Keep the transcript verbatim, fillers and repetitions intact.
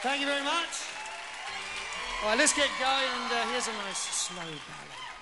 Thank you very much. All right, let's get going, and uh, here's a nice slow ballad.